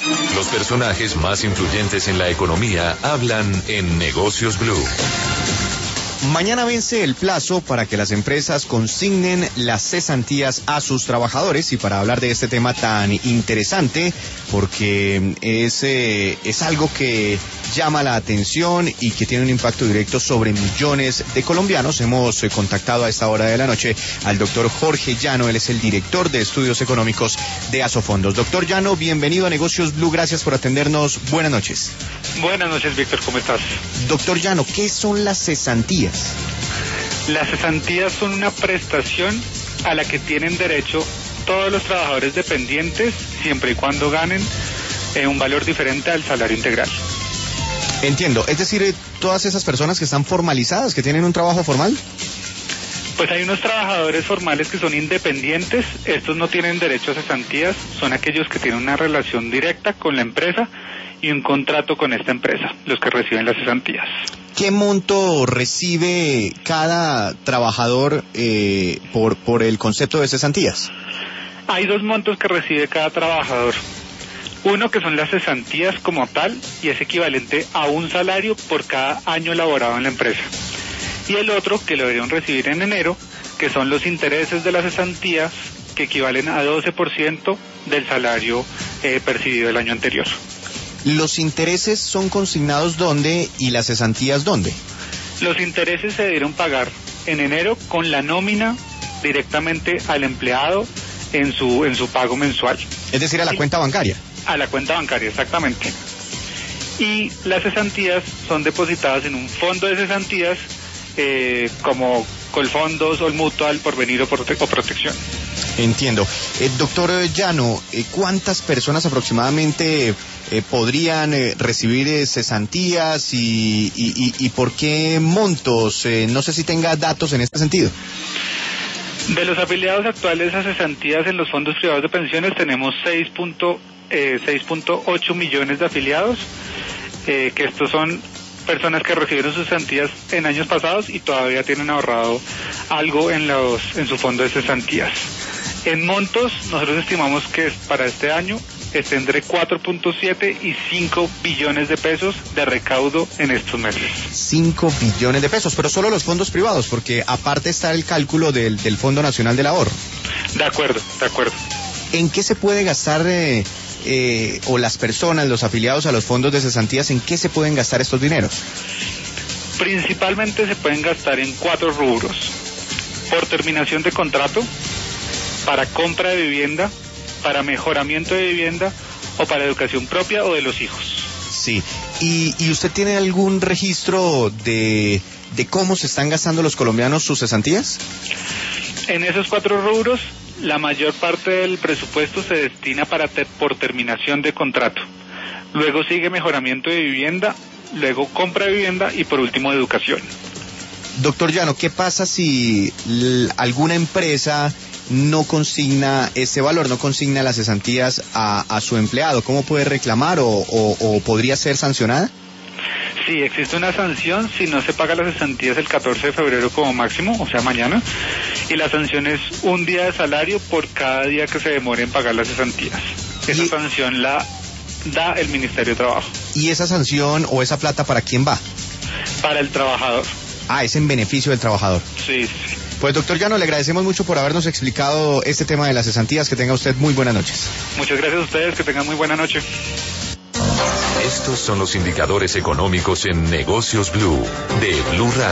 Los personajes más influyentes en la economía hablan en Negocios Blue. Mañana vence el plazo para que las empresas consignen las cesantías a sus trabajadores, y para hablar de este tema tan interesante, porque es algo que llama la atención y que tiene un impacto directo sobre millones de colombianos, hemos contactado a esta hora de la noche al doctor Jorge Llano. Él es el director de estudios económicos de Asofondos. Doctor Llano, bienvenido a Negocios Blue, gracias por atendernos, buenas noches. Buenas noches, Víctor, ¿cómo estás? Doctor Llano, ¿qué son las cesantías? Las cesantías son una prestación a la que tienen derecho todos los trabajadores dependientes, siempre y cuando ganen un valor diferente al salario integral. Entiendo, es decir, todas esas personas que están formalizadas, que tienen un trabajo formal. Pues hay unos trabajadores formales que son independientes, estos no tienen derecho a cesantías, son aquellos que tienen una relación directa con la empresa y un contrato con esta empresa, los que reciben las cesantías. ¿Qué monto recibe cada trabajador por el concepto de cesantías? Hay dos montos que recibe cada trabajador. Uno que son las cesantías como tal, y es equivalente a un salario por cada año laborado en la empresa. Y el otro que lo deberían recibir en enero, que son los intereses de las cesantías, que equivalen a 12% del salario percibido el año anterior. ¿Los intereses son consignados dónde y las cesantías dónde? Los intereses se debieron pagar en enero con la nómina directamente al empleado en su pago mensual. Es decir, a la cuenta bancaria. A la cuenta bancaria, exactamente. Y las cesantías son depositadas en un fondo de cesantías como Colfondos, Olmutual, Porvenir o Protección. Entiendo. Doctor Llano, ¿cuántas personas aproximadamente podrían recibir cesantías y por qué montos? No sé si tenga datos en este sentido. De los afiliados actuales a cesantías en los fondos privados de pensiones tenemos 6.8 millones de afiliados, que estos son personas que recibieron sus cesantías en años pasados y todavía tienen ahorrado algo en su fondo de cesantías. En montos, nosotros estimamos que para este año está entre 4.7 y 5 billones de pesos de recaudo en estos meses. 5 billones de pesos, pero solo los fondos privados, porque aparte está el cálculo del Fondo Nacional del Ahorro. De acuerdo. ¿En qué se puede gastar, o las personas, los afiliados a los fondos de cesantías, en qué se pueden gastar estos dineros? Principalmente se pueden gastar en 4 rubros: por terminación de contrato, para compra de vivienda, para mejoramiento de vivienda o para educación propia o de los hijos. Sí, ¿y usted tiene algún registro de cómo se están gastando los colombianos sus cesantías? En esos 4 rubros, la mayor parte del presupuesto se destina por terminación de contrato. Luego sigue mejoramiento de vivienda, luego compra de vivienda y por último educación. Doctor Llano, ¿qué pasa si alguna empresa no consigna ese valor, no consigna las cesantías a su empleado? ¿Cómo puede reclamar o podría ser sancionada? Sí, existe una sanción si no se paga las cesantías el 14 de febrero como máximo, o sea mañana, y la sanción es 1 día de salario por cada día que se demore en pagar las cesantías. Esa sanción la da el Ministerio de Trabajo. ¿Y esa sanción o esa plata para quién va? Para el trabajador. Ah, es en beneficio del trabajador. Sí. Pues doctor Llano, le agradecemos mucho por habernos explicado este tema de las cesantías. Que tenga usted muy buenas noches. Muchas gracias a ustedes, que tengan muy buena noche. Estos son los indicadores económicos en Negocios Blue de Blue Radio.